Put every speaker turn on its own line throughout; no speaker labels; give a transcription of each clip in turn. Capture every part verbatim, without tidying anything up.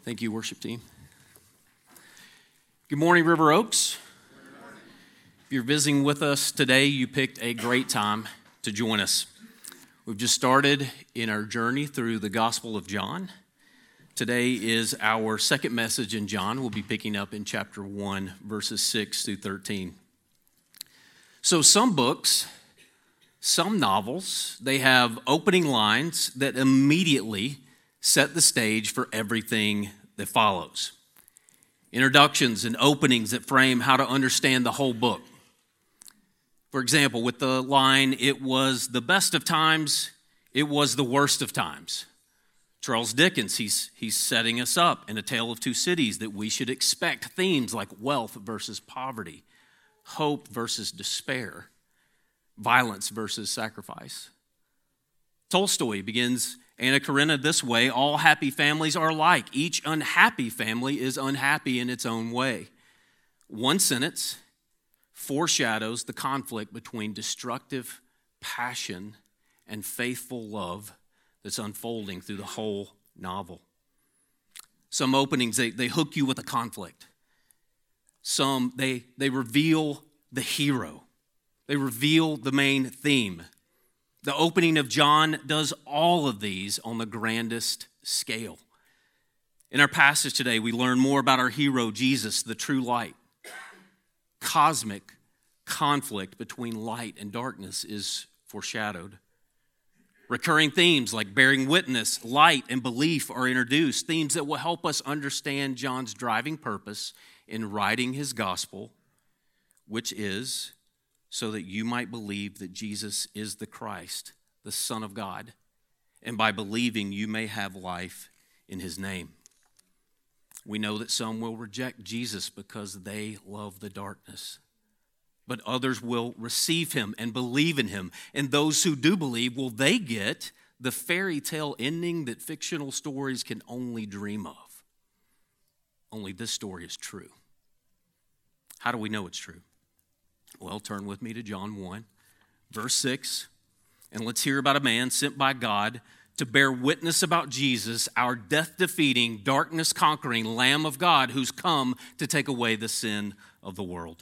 Thank you, worship team. Good morning, River Oaks.
Good morning.
If you're visiting with us today, you picked a great time to join us. We've just started in our journey through the Gospel of John. Today is our second message in John. We'll be picking up in chapter one, verses six through thirteen. So some books, some novels, they have opening lines that immediately set the stage for everything that follows. Introductions and openings that frame how to understand the whole book. For example, with the line, "It was the best of times, it was the worst of times." Charles Dickens, he's, he's setting us up in A Tale of Two Cities that we should expect themes like wealth versus poverty, hope versus despair, violence versus sacrifice. Tolstoy begins Anna Karenina this way: "All happy families are alike. Each unhappy family is unhappy in its own way." One sentence foreshadows the conflict between destructive passion and faithful love that's unfolding through the whole novel. Some openings, they, they hook you with a conflict. Some, they, they reveal the hero. They reveal the main theme. The opening of John does all of these on the grandest scale. In our passage today, we learn more about our hero, Jesus, the true light. Cosmic conflict between light and darkness is foreshadowed. Recurring themes like bearing witness, light, and belief are introduced, themes that will help us understand John's driving purpose in writing his gospel, which is so that you might believe that Jesus is the Christ, the Son of God, and by believing you may have life in his name. We know that some will reject Jesus because they love the darkness, but others will receive him and believe in him. And those who do believe, will they get the fairy tale ending that fictional stories can only dream of? Only this story is true. How do we know it's true? Well, turn with me to John one, verse six, and let's hear about a man sent by God to bear witness about Jesus, our death-defeating, darkness-conquering Lamb of God who's come to take away the sin of the world.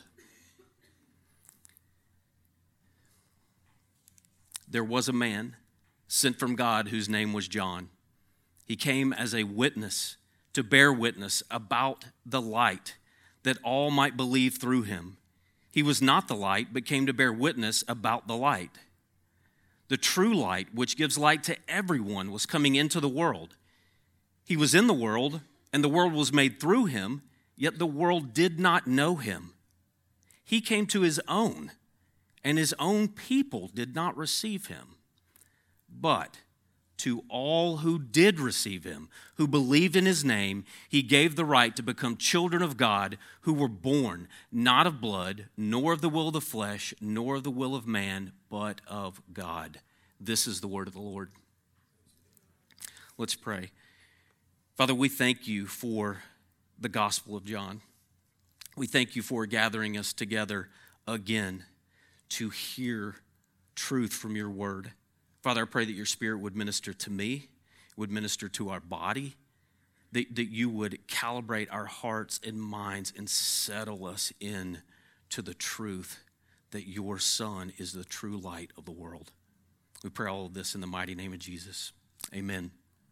There was a man sent from God whose name was John. He came as a witness to bear witness about the light, that all might believe through him. He was not the light, but came to bear witness about the light. The true light, which gives light to everyone, was coming into the world. He was in the world, and the world was made through him, yet the world did not know him. He came to his own, and his own people did not receive him. But to all who did receive him, who believed in his name, he gave the right to become children of God, who were born not of blood, nor of the will of the flesh, nor of the will of man, but of God. This is the word of the Lord. Let's pray. Father, we thank you for the Gospel of John. We thank you for gathering us together again to hear truth from your word. Father, I pray that your Spirit would minister to me, would minister to our body, that, that you would calibrate our hearts and minds and settle us in to the truth that your Son is the true light of the world. We pray all of this in the mighty name of Jesus. Amen.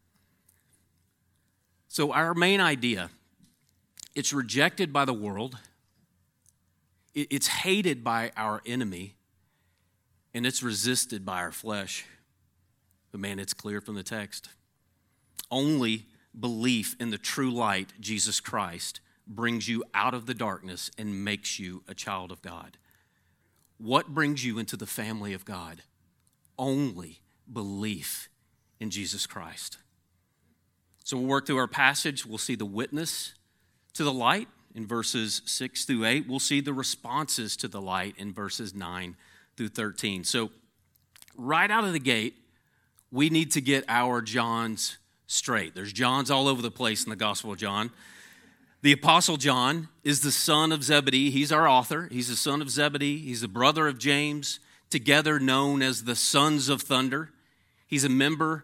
So our main idea, it's rejected by the world, it's hated by our enemy, and it's resisted by our flesh. But man, it's clear from the text. Only belief in the true light, Jesus Christ, brings you out of the darkness and makes you a child of God. What brings you into the family of God? Only belief in Jesus Christ. So we'll work through our passage. We'll see the witness to the light in verses six through eight. We'll see the responses to the light in verses nine through thirteen. So right out of the gate, we need to get our Johns straight. There's Johns all over the place in the Gospel of John. The Apostle John is the son of Zebedee. He's our author. He's the son of Zebedee. He's the brother of James, together known as the Sons of Thunder. He's a member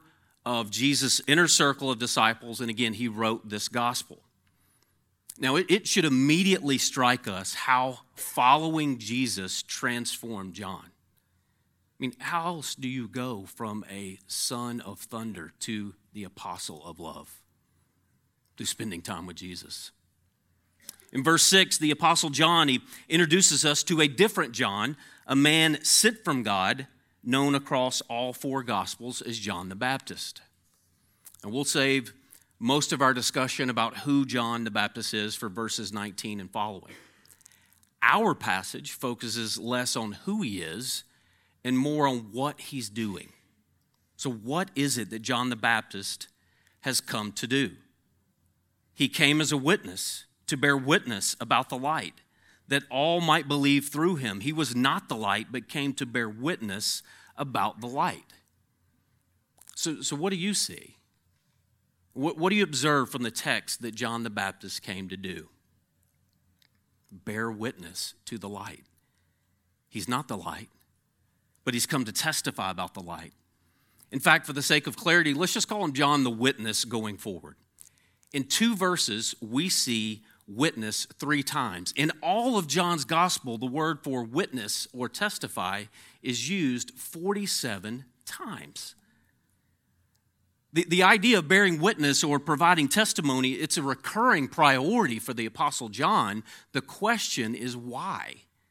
of Jesus' inner circle of disciples, and again, he wrote this gospel. Now, it, it should immediately strike us how following Jesus transformed John. I mean, how else do you go from a son of thunder to the apostle of love? Through spending time with Jesus. In verse six, the apostle John, he introduces us to a different John, a man sent from God, known across all four gospels as John the Baptist. And we'll save most of our discussion about who John the Baptist is for verses nineteen and following. Our passage focuses less on who he is and more on what he's doing. So what is it that John the Baptist has come to do? He came as a witness, to bear witness about the light, that all might believe through him. He was not the light, but came to bear witness about the light. So, so what do you see? What, what do you observe from the text that John the Baptist came to do? Bear witness to the light. He's not the light, but he's come to testify about the light. In fact, for the sake of clarity, let's just call him John the witness going forward. In two verses, we see witness three times. In all of John's gospel, the word for witness or testify is used forty-seven times. The, the idea of bearing witness or providing testimony, it's a recurring priority for the Apostle John. The question is why?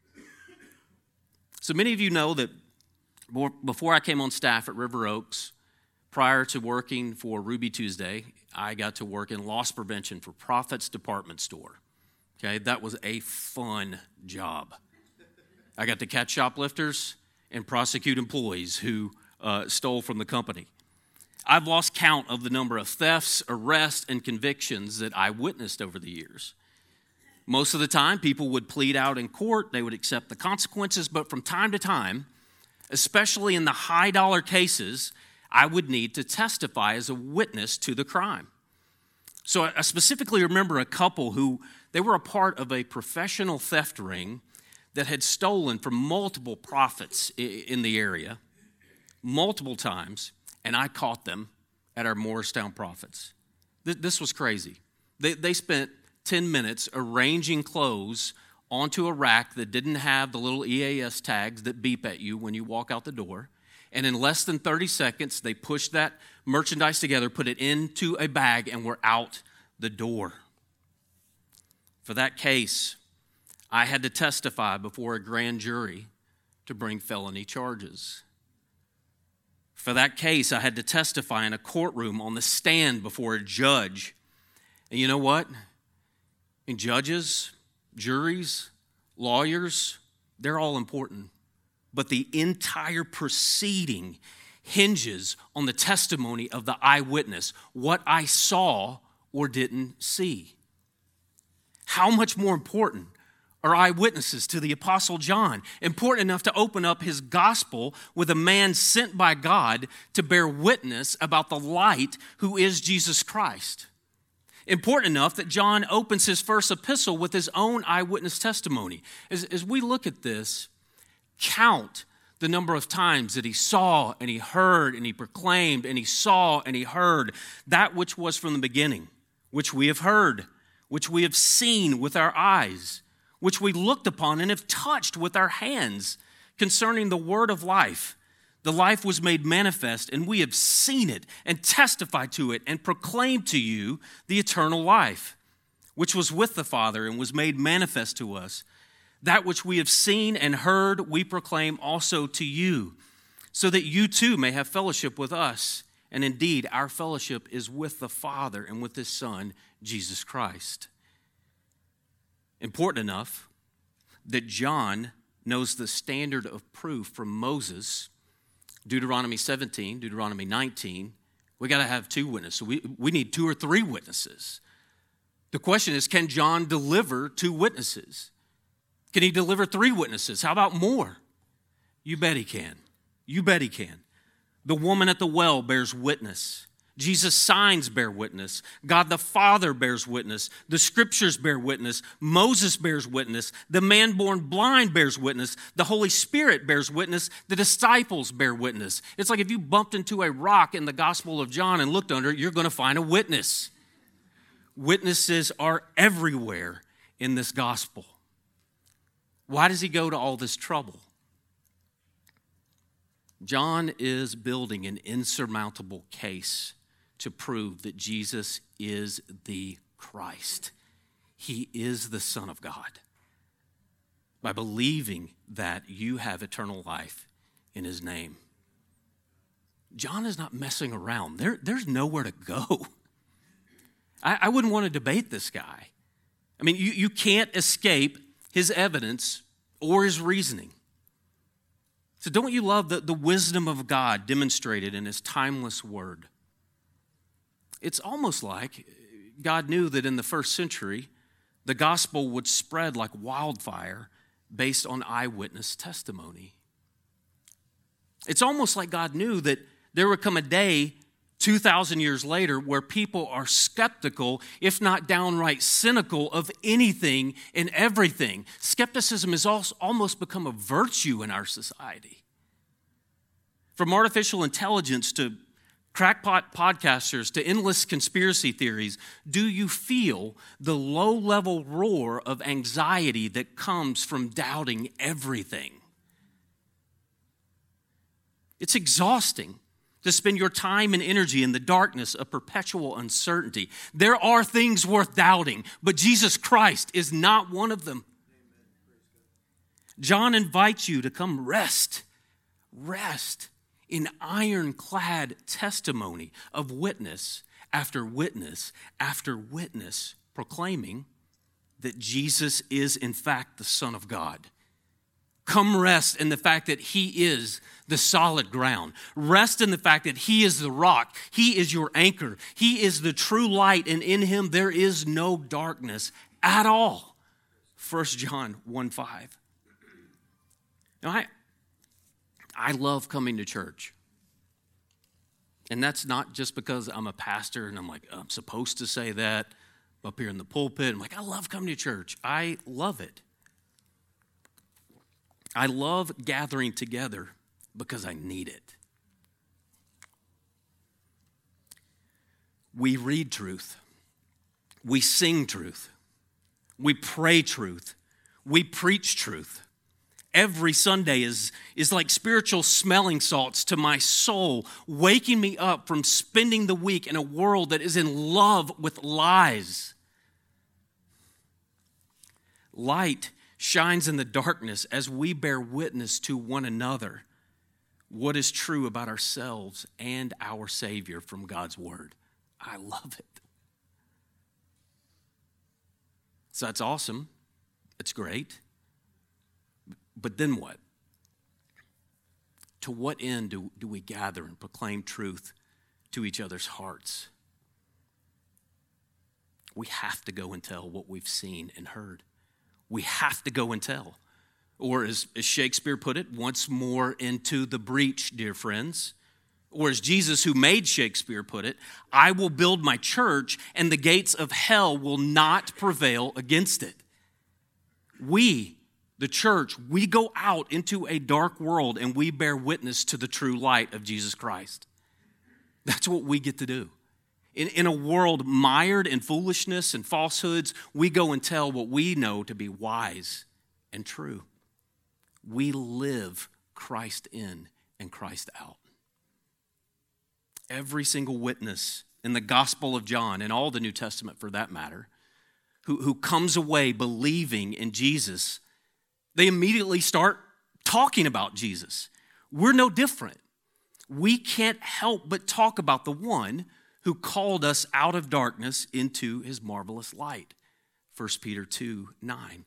So many of you know that before I came on staff at River Oaks, prior to working for Ruby Tuesday, I got to work in loss prevention for Prophet's Department Store. Okay, that was a fun job. I got to catch shoplifters and prosecute employees who uh, stole from the company. I've lost count of the number of thefts, arrests, and convictions that I witnessed over the years. Most of the time, people would plead out in court. They would accept the consequences, but from time to time, especially in the high-dollar cases, I would need to testify as a witness to the crime. So I specifically remember a couple who, they were a part of a professional theft ring that had stolen from multiple prophets in the area, multiple times, and I caught them at our Morristown Prophets. This was crazy. They, they spent ten minutes arranging clothes onto a rack that didn't have the little E A S tags that beep at you when you walk out the door. And in less than thirty seconds, they pushed that merchandise together, put it into a bag, and were out the door. For that case, I had to testify before a grand jury to bring felony charges. For that case, I had to testify in a courtroom on the stand before a judge. And you know what? And judges, juries, lawyers, they're all important. But the entire proceeding hinges on the testimony of the eyewitness, what I saw or didn't see. How much more important are eyewitnesses to the Apostle John? Important enough to open up his gospel with a man sent by God to bear witness about the light who is Jesus Christ. Important enough that John opens his first epistle with his own eyewitness testimony. As, as we look at this, count the number of times that he saw and he heard and he proclaimed and he saw and he heard that which was from the beginning, which we have heard, which we have seen with our eyes, which we looked upon and have touched with our hands concerning the word of life. The life was made manifest, and we have seen it and testified to it and proclaimed to you the eternal life, which was with the Father and was made manifest to us. That which we have seen and heard, we proclaim also to you, so that you too may have fellowship with us. And indeed, our fellowship is with the Father and with his Son, Jesus Christ. Important enough that John knows the standard of proof from Moses, Deuteronomy seventeen, Deuteronomy nineteen. We got to have two witnesses. We, we need two or three witnesses. The question is, can John deliver two witnesses? Can he deliver three witnesses? How about more? You bet he can. You bet he can. The woman at the well bears witness. Jesus' signs bear witness. God the Father bears witness. The Scriptures bear witness. Moses bears witness. The man born blind bears witness. The Holy Spirit bears witness. The disciples bear witness. It's like if you bumped into a rock in the Gospel of John and looked under it, you're going to find a witness. Witnesses are everywhere in this gospel. Why does he go to all this trouble? John is building an insurmountable case to prove that Jesus is the Christ. He is the Son of God. By believing that, you have eternal life in his name. John is not messing around. There, there's nowhere to go. I, I wouldn't want to debate this guy. I mean, you, you can't escape his evidence or his reasoning. So don't you love the, the wisdom of God demonstrated in his timeless word? It's almost like God knew that in the first century, the gospel would spread like wildfire based on eyewitness testimony. It's almost like God knew that there would come a day two thousand years later where people are skeptical, if not downright cynical, of anything and everything. Skepticism has also almost become a virtue in our society. From artificial intelligence to crackpot podcasters to endless conspiracy theories, do you feel the low-level roar of anxiety that comes from doubting everything? It's exhausting to spend your time and energy in the darkness of perpetual uncertainty. There are things worth doubting, but Jesus Christ is not one of them. John invites you to come rest, rest in ironclad testimony of witness after witness after witness, proclaiming that Jesus is in fact the Son of God. Come rest in the fact that he is the solid ground. Rest in the fact that he is the rock. He is your anchor. He is the true light, and in him there is no darkness at all. First John one five. Now, I, I love coming to church. And that's not just because I'm a pastor and I'm like, I'm supposed to say that. I'm up here in the pulpit. I'm like, I love coming to church. I love it. I love gathering together because I need it. We read truth. We sing truth. We pray truth. We preach truth. Every Sunday is, is like spiritual smelling salts to my soul, waking me up from spending the week in a world that is in love with lies. Light shines in the darkness as we bear witness to one another what is true about ourselves and our Savior from God's Word. I love it. So that's awesome. It's great. But then what? To what end do, do we gather and proclaim truth to each other's hearts? We have to go and tell what we've seen and heard. We have to go and tell. Or as, as Shakespeare put it, once more into the breach, dear friends. Or as Jesus, who made Shakespeare, put it, I will build my church and the gates of hell will not prevail against it. We, the church, we go out into a dark world and we bear witness to the true light of Jesus Christ. That's what we get to do. In, in a world mired in foolishness and falsehoods, we go and tell what we know to be wise and true. We live Christ in and Christ out. Every single witness in the Gospel of John, and all the New Testament for that matter, who, who comes away believing in Jesus, they immediately start talking about Jesus. We're no different. We can't help but talk about the one who called us out of darkness into his marvelous light. First Peter two nine.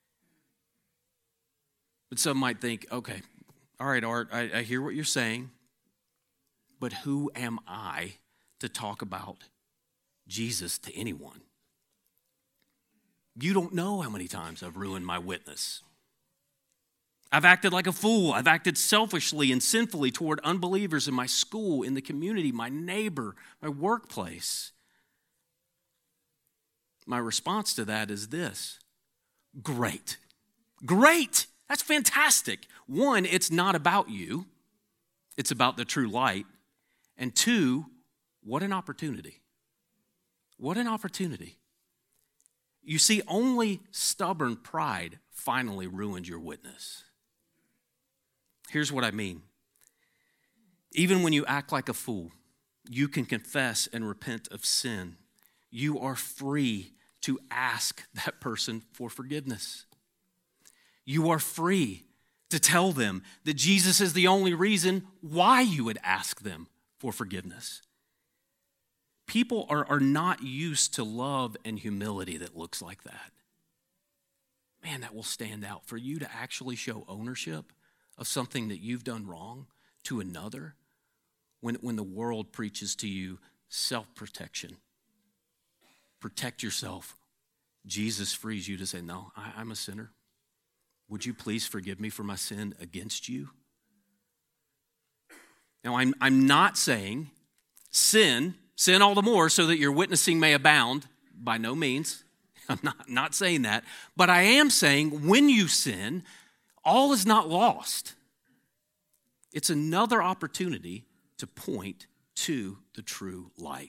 But some might think, okay, all right, Art, I, I hear what you're saying, but who am I to talk about Jesus to anyone? You don't know how many times I've ruined my witness. I've acted like a fool. I've acted selfishly and sinfully toward unbelievers in my school, in the community, my neighbor, my workplace. My response to that is this: great. Great. That's fantastic. One, it's not about you. It's about the true light. And two, what an opportunity. What an opportunity. You see, only stubborn pride finally ruins your witness. Here's what I mean. Even when you act like a fool, you can confess and repent of sin. You are free to ask that person for forgiveness. You are free to tell them that Jesus is the only reason why you would ask them for forgiveness. People are, are not used to love and humility that looks like that. Man, that will stand out. For you to actually show ownership of something that you've done wrong to another, when, when the world preaches to you self-protection. Protect yourself. Jesus frees you to say, no, I, I'm a sinner. Would you please forgive me for my sin against you? Now, I'm, I'm not saying sin, sin all the more so that your witnessing may abound. By no means. I'm not, not saying that. But I am saying when you sin, all is not lost. It's another opportunity to point to the true light.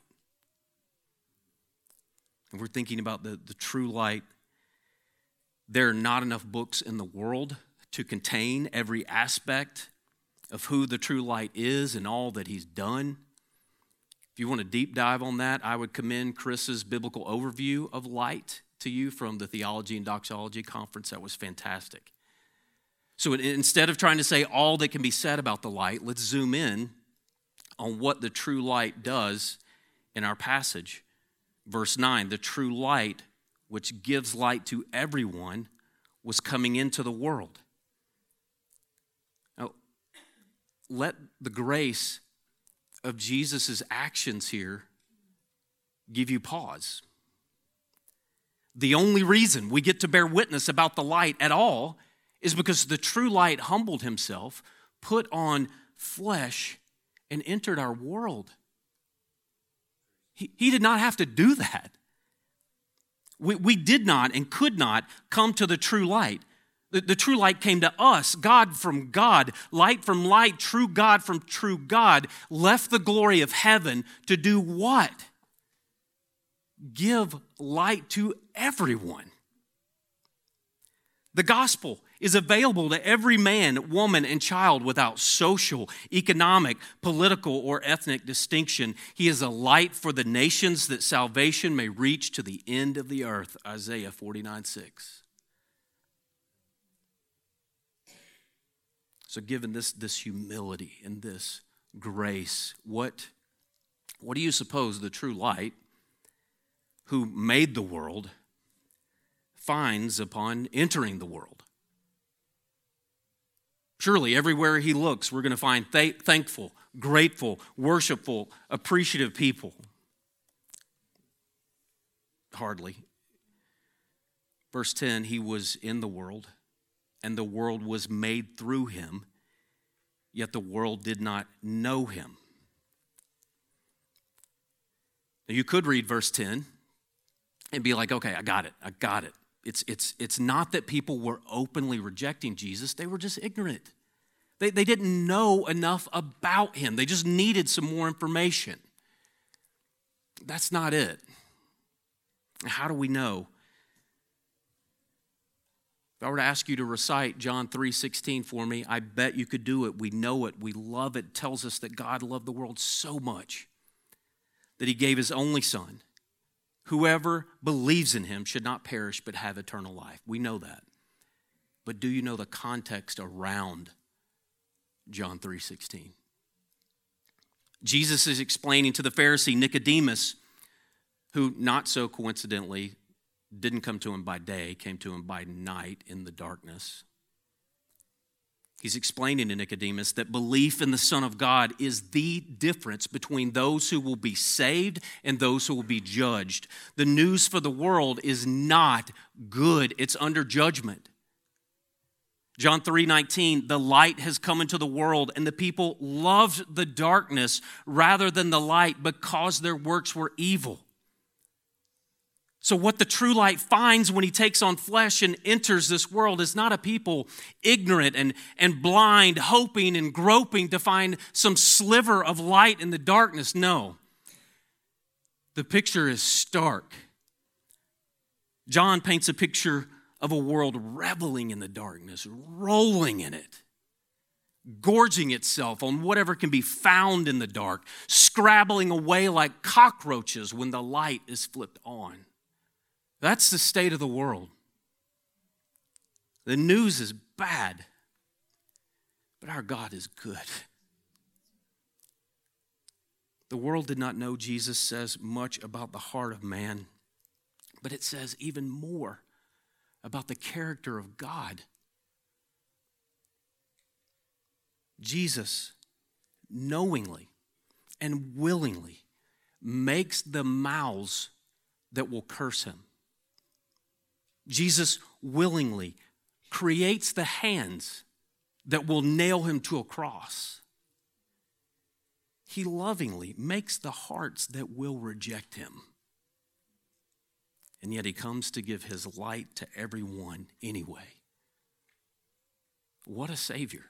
And we're thinking about the, the true light. There are not enough books in the world to contain every aspect of who the true light is and all that he's done. If you want to deep dive on that, I would commend Chris's biblical overview of light to you from the Theology and Doxology Conference. That was fantastic. So instead of trying to say all that can be said about the light, let's zoom in on what the true light does in our passage. Verse nine, the true light, which gives light to everyone, was coming into the world. Now, let the grace of Jesus' actions here give you pause. The only reason we get to bear witness about the light at all is because the true light humbled himself, put on flesh, and entered our world. He, he did not have to do that. We, we did not and could not come to the true light. The, the true light came to us, God from God, light from light, true God from true God, left the glory of heaven to do what? Give light to everyone. The gospel is available to every man, woman, and child without social, economic, political, or ethnic distinction. He is a light for the nations that salvation may reach to the end of the earth. Isaiah forty-nine six. So given this, this humility and this grace, what, what do you suppose the true light who made the world finds upon entering the world? Surely everywhere he looks, we're going to find th- thankful, grateful, worshipful, appreciative people. Hardly. Verse ten, he was in the world, and the world was made through him, yet the world did not know him. Now you could read verse ten and be like, okay, I got it, I got it. It's, it's, it's not that people were openly rejecting Jesus. They were just ignorant. They, they didn't know enough about him. They just needed some more information. That's not it. How do we know? If I were to ask you to recite John three sixteen for me, I bet you could do it. We know it. We love it. It tells us that God loved the world so much that he gave his only son. Whoever believes in him should not perish but have eternal life. We know that. But do you know the context around John three sixteen? Jesus is explaining to the Pharisee Nicodemus, who not so coincidentally didn't come to him by day, came to him by night in the darkness. He's explaining to Nicodemus that belief in the Son of God is the difference between those who will be saved and those who will be judged. The news for the world is not good. It's under judgment. John three nineteen, the light has come into the world, and the people loved the darkness rather than the light because their works were evil. So what the true light finds when he takes on flesh and enters this world is not a people ignorant and, and blind, hoping and groping to find some sliver of light in the darkness. No. The picture is stark. John paints a picture of a world reveling in the darkness, rolling in it, gorging itself on whatever can be found in the dark, scrabbling away like cockroaches when the light is flipped on. That's the state of the world. The news is bad, but our God is good. The world did not know, Jesus says, much about the heart of man, but it says even more about the character of God. Jesus knowingly and willingly makes the mouths that will curse him. Jesus willingly creates the hands that will nail him to a cross. He lovingly makes the hearts that will reject him. And yet he comes to give his light to everyone anyway. What a Savior.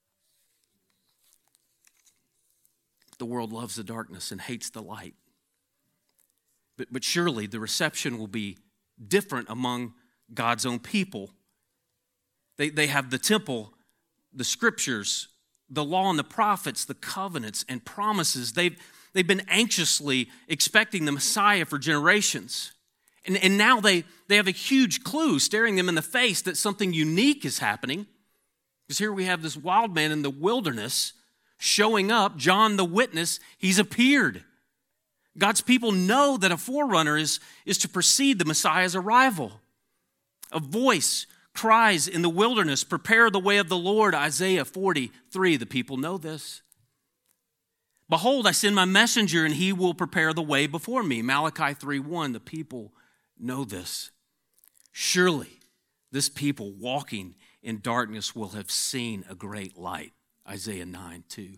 The world loves the darkness and hates the light. But, but surely the reception will be different among God's own people. They, they have the temple, the scriptures, the law and the prophets, the covenants and promises. They've, they've been anxiously expecting the Messiah for generations. And, and now they, they have a huge clue staring them in the face that something unique is happening. Because here we have this wild man in the wilderness showing up, John the witness, he's appeared. God's people know that a forerunner is, is to precede the Messiah's arrival. A voice cries in the wilderness, prepare the way of the Lord, Isaiah forty-three. The people know this. Behold, I send my messenger, and he will prepare the way before me. Malachi three one, the people know this. Surely this people walking in darkness will have seen a great light. Isaiah nine two.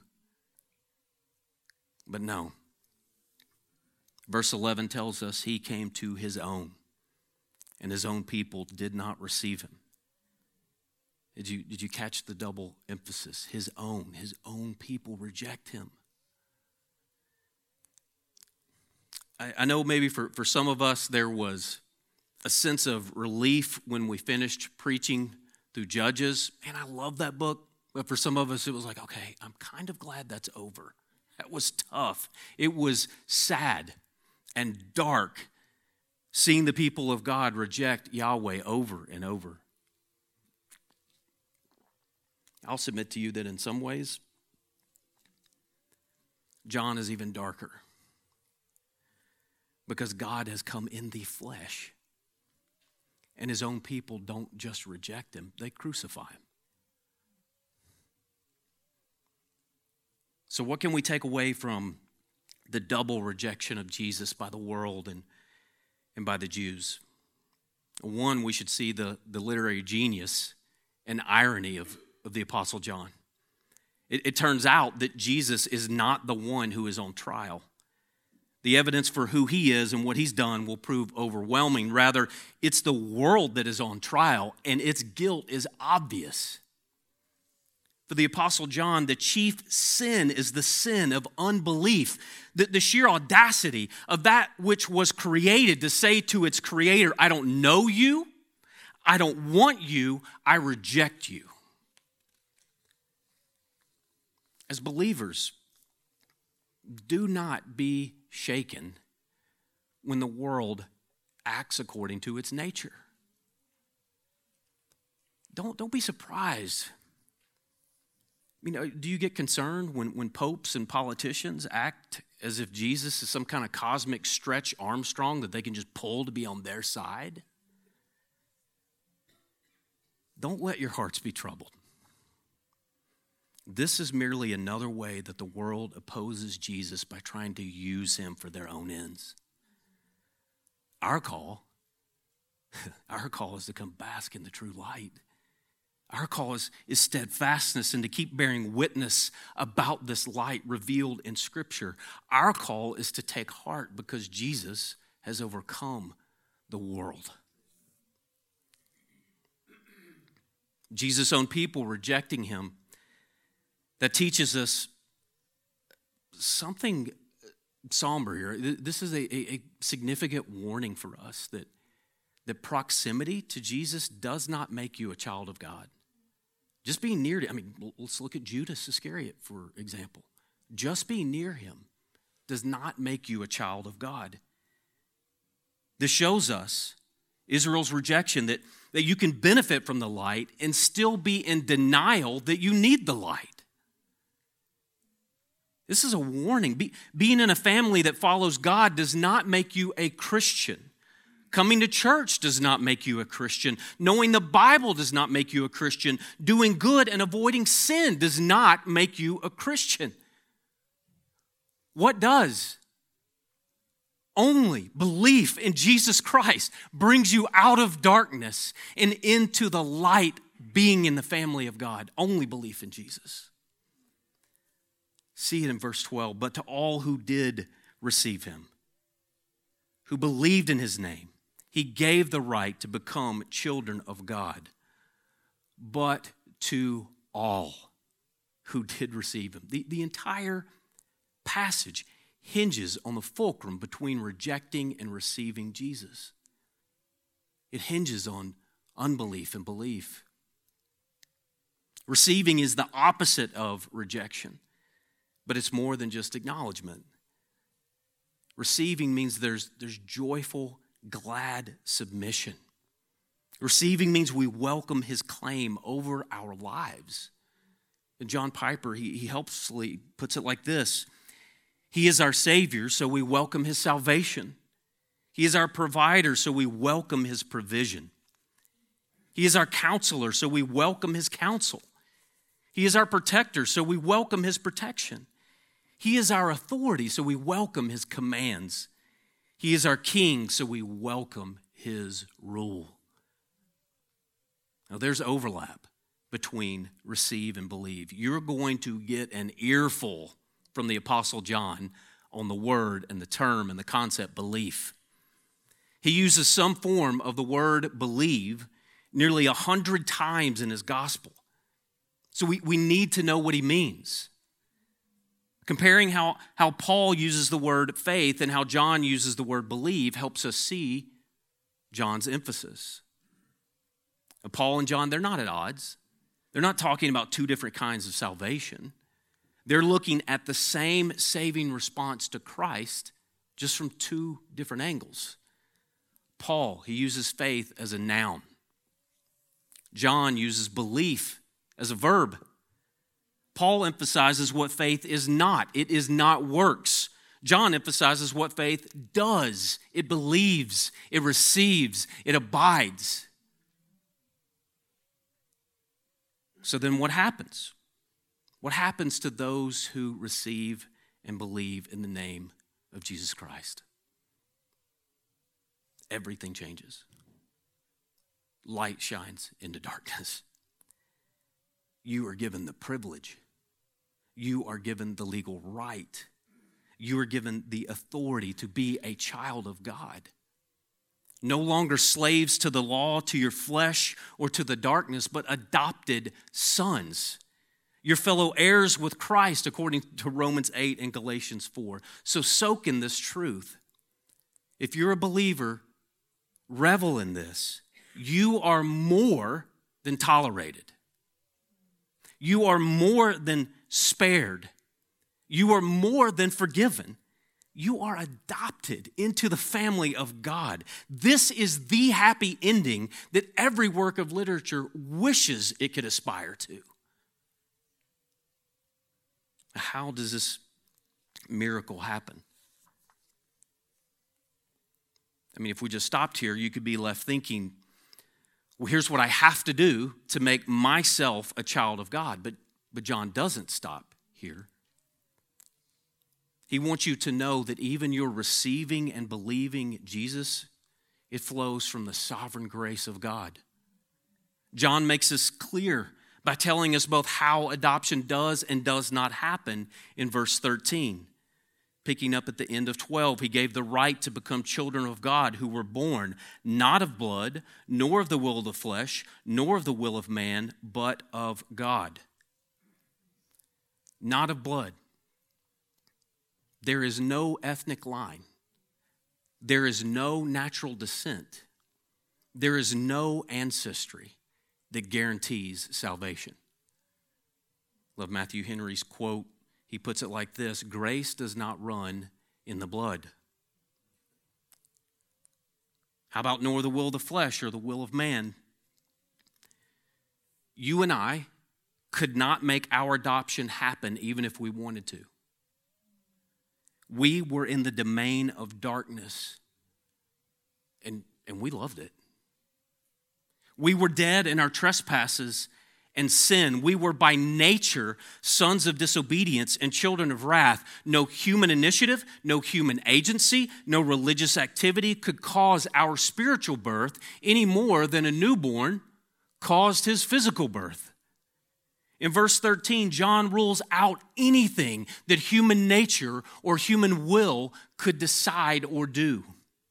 But no. Verse eleven tells us he came to his own, and his own people did not receive him. Did you, did you catch the double emphasis? His own, his own people reject him. I, I know maybe for, for some of us there was a sense of relief when we finished preaching through Judges. Man, I love that book. But for some of us, it was like, okay, I'm kind of glad that's over. That was tough. It was sad and dark seeing the people of God reject Yahweh over and over. I'll submit to you that in some ways, John is even darker because God has come in the flesh and his own people don't just reject him, they crucify him. So what can we take away from the double rejection of Jesus by the world and, and by the Jews? One, we should see the, the literary genius and irony of, of the Apostle John. It, it turns out that Jesus is not the one who is on trial. The evidence for who he is and what he's done will prove overwhelming. Rather, it's the world that is on trial, and its guilt is obvious. For the Apostle John, the chief sin is the sin of unbelief, the, the sheer audacity of that which was created to say to its creator, I don't know you, I don't want you, I reject you. As believers, do not be shaken when the world acts according to its nature. Don't, don't be surprised. You know, do you get concerned when, when popes and politicians act as if Jesus is some kind of cosmic Stretch Armstrong that they can just pull to be on their side? Don't let your hearts be troubled. This is merely another way that the world opposes Jesus by trying to use him for their own ends. Our call, our call is to come bask in the true light. Our call is, is steadfastness and to keep bearing witness about this light revealed in Scripture. Our call is to take heart because Jesus has overcome the world. Jesus' own people rejecting him, that teaches us something somber here. This is a, a, a significant warning for us that, that proximity to Jesus does not make you a child of God. Just being near to, I mean, let's look at Judas Iscariot, for example. Just being near him does not make you a child of God. This shows us Israel's rejection that, that you can benefit from the light and still be in denial that you need the light. This is a warning. Be, being in a family that follows God does not make you a Christian. Coming to church does not make you a Christian. Knowing the Bible does not make you a Christian. Doing good and avoiding sin does not make you a Christian. What does? Only belief in Jesus Christ brings you out of darkness and into the light, being in the family of God. Only belief in Jesus. See it in verse twelve. But to all who did receive him, who believed in his name, he gave the right to become children of God. But to all who did receive him. The, the entire passage hinges on the fulcrum between rejecting and receiving Jesus. It hinges on unbelief and belief. Receiving is the opposite of rejection, but it's more than just acknowledgement. Receiving means there's, there's joyful, glad submission. Receiving means we welcome his claim over our lives. And John Piper, he, he helpfully puts it like this. He is our Savior, so we welcome his salvation. He is our provider, so we welcome his provision. He is our counselor, so we welcome his counsel. He is our protector, so we welcome his protection. He is our authority, so we welcome his commands. He is our king, so we welcome his rule. Now, there's overlap between receive and believe. You're going to get an earful from the Apostle John on the word and the term and the concept belief. He uses some form of the word believe nearly a hundred times in his gospel. So we, we need to know what he means. Comparing how, how Paul uses the word faith and how John uses the word believe helps us see John's emphasis. Paul and John, they're not at odds. They're not talking about two different kinds of salvation. They're looking at the same saving response to Christ, just from two different angles. Paul, he uses faith as a noun. John uses belief as a verb. Paul emphasizes what faith is not. It is not works. John emphasizes what faith does. It believes, it receives, it abides. So then what happens? What happens to those who receive and believe in the name of Jesus Christ? Everything changes. Light shines into darkness. You are given the privilege. You are given the legal right. You are given the authority to be a child of God. No longer slaves to the law, to your flesh, or to the darkness, but adopted sons. Your fellow heirs with Christ, according to Romans eight and Galatians four. So soak in this truth. If you're a believer, revel in this. You are more than tolerated. You are more than spared. You are more than forgiven. You are adopted into the family of God. This is the happy ending that every work of literature wishes it could aspire to. How does this miracle happen? I mean, if we just stopped here, you could be left thinking, well, here's what I have to do to make myself a child of God. But, but John doesn't stop here. He wants you to know that even your receiving and believing Jesus, it flows from the sovereign grace of God. John makes this clear by telling us both how adoption does and does not happen in verse thirteen. Picking up at the end of twelve, he gave the right to become children of God who were born not of blood, nor of the will of the flesh, nor of the will of man, but of God. Not of blood. There is no ethnic line. There is no natural descent. There is no ancestry that guarantees salvation. Love Matthew Henry's quote. He puts it like this: grace does not run in the blood. How about nor the will of the flesh or the will of man? You and I could not make our adoption happen even if we wanted to. We were in the domain of darkness, and, and we loved it. We were dead in our trespasses and sin. We were by nature sons of disobedience and children of wrath. No human initiative, no human agency, no religious activity could cause our spiritual birth any more than a newborn caused his physical birth. In verse thirteen, John rules out anything that human nature or human will could decide or do.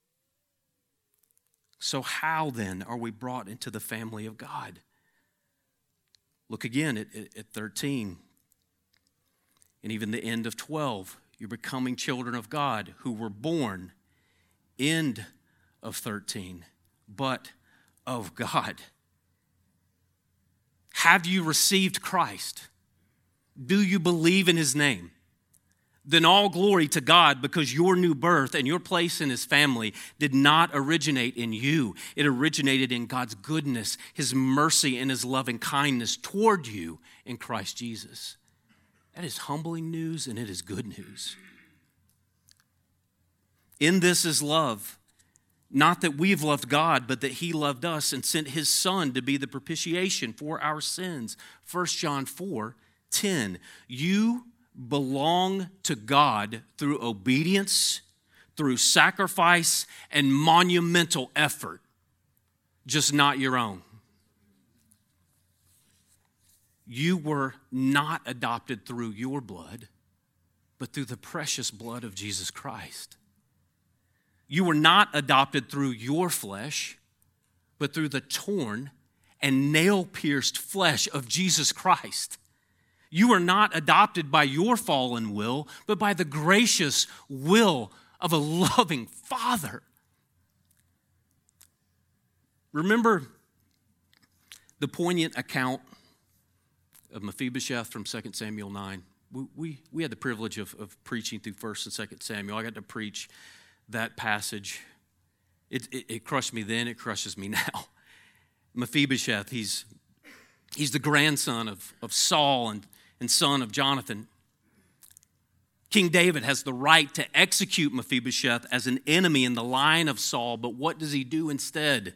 So how then are we brought into the family of God? Look again at, at thirteen, and even the end of twelve. You're becoming children of God who were born, end of thirteen, but of God. Have you received Christ? Do you believe in his name? Then all glory to God, because your new birth and your place in his family did not originate in you. It originated in God's goodness, his mercy, and his loving kindness toward you in Christ Jesus. That is humbling news, and it is good news. In this is love, not that we've loved God, but that he loved us and sent his Son to be the propitiation for our sins. First John four ten. You belong to God through obedience, through sacrifice, and monumental effort, just not your own. You were not adopted through your blood, but through the precious blood of Jesus Christ. You were not adopted through your flesh, but through the torn and nail-pierced flesh of Jesus Christ. You are not adopted by your fallen will, but by the gracious will of a loving Father. Remember the poignant account of Mephibosheth from Second Samuel nine? We, we, we had the privilege of, of preaching through First and Second Samuel. I got to preach that passage. It, it, it crushed me then, it crushes me now. Mephibosheth, he's, he's the grandson of, of Saul and, and son of Jonathan. King David has the right to execute Mephibosheth as an enemy in the line of Saul, but what does he do instead?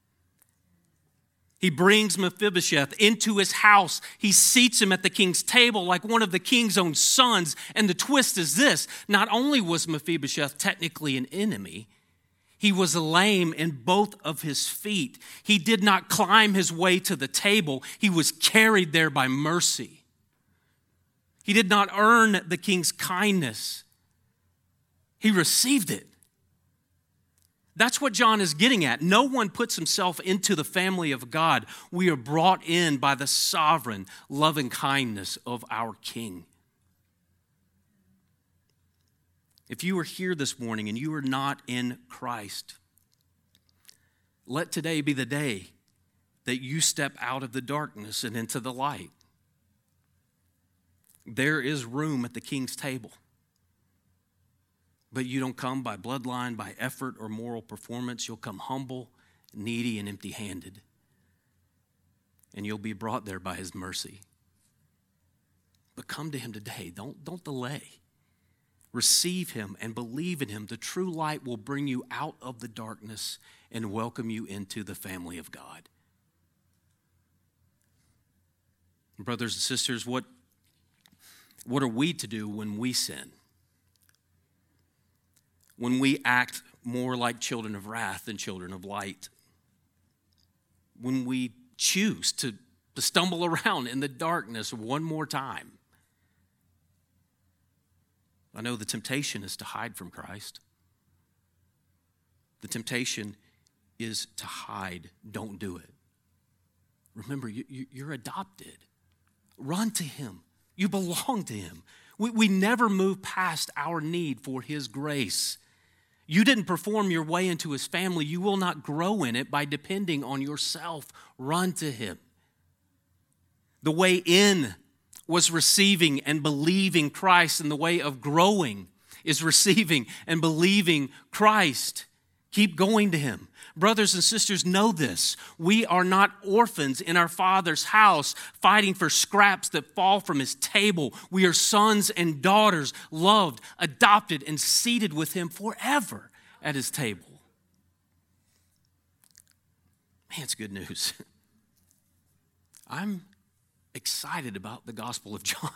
He brings Mephibosheth into his house. He seats him at the king's table like one of the king's own sons. And the twist is this: not only was Mephibosheth technically an enemy, he was lame in both of his feet. He did not climb his way to the table. He was carried there by mercy. He did not earn the king's kindness. He received it. That's what John is getting at. No one puts himself into the family of God. We are brought in by the sovereign loving kindness of our King. If you are here this morning and you are not in Christ, let today be the day that you step out of the darkness and into the light. There is room at the King's table. But you don't come by bloodline, by effort, or moral performance. You'll come humble, needy, and empty-handed. And you'll be brought there by his mercy. But come to him today. Don't, don't delay. Receive him and believe in him. The true light will bring you out of the darkness and welcome you into the family of God. Brothers and sisters, what, what are we to do when we sin? When we act more like children of wrath than children of light? When we choose to, to stumble around in the darkness one more time. I know the temptation is to hide from Christ. The temptation is to hide. Don't do it. Remember, you, you, you're adopted. Run to him. You belong to him. We, we never move past our need for his grace. You didn't perform your way into his family. You will not grow in it by depending on yourself. Run to him. The way in was receiving and believing Christ, and the way of growing is receiving and believing Christ. Keep going to him. Brothers and sisters, know this. We are not orphans in our Father's house fighting for scraps that fall from his table. We are sons and daughters, loved, adopted, and seated with him forever at his table. Man, it's good news. I'm excited about the Gospel of John.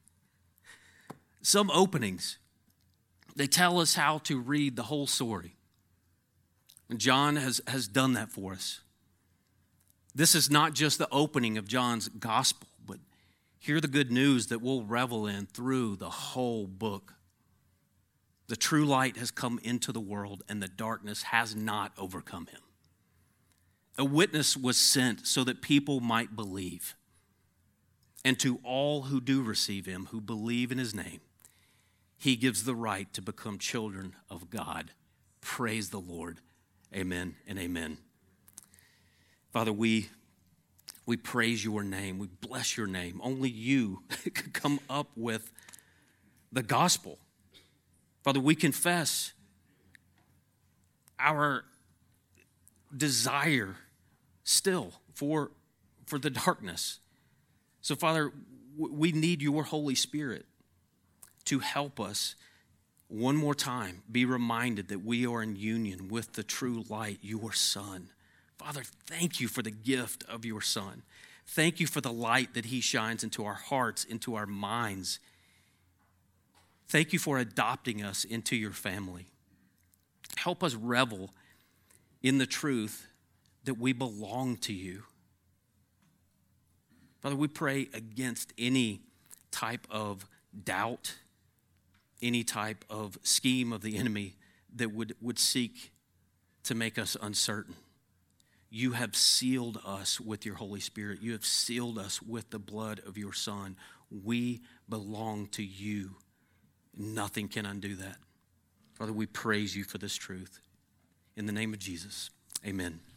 Some openings, they tell us how to read the whole story. And John has, has done that for us. This is not just the opening of John's gospel, but hear the good news that we'll revel in through the whole book. The true light has come into the world, and the darkness has not overcome him. A witness was sent so that people might believe. And to all who do receive him, who believe in his name, he gives the right to become children of God. Praise the Lord. Amen and amen. Father, we, we praise your name. We bless your name. Only you could come up with the gospel. Father, we confess our desire still for, for the darkness. So, Father, we need your Holy Spirit to help us one more time be reminded that we are in union with the true light, your Son. Father, thank you for the gift of your Son. Thank you for the light that he shines into our hearts, into our minds. Thank you for adopting us into your family. Help us revel in the truth that we belong to you. Father, we pray against any type of doubt, any type of scheme of the enemy that would, would seek to make us uncertain. You have sealed us with your Holy Spirit. You have sealed us with the blood of your Son. We belong to you. Nothing can undo that. Father, we praise you for this truth. In the name of Jesus, amen.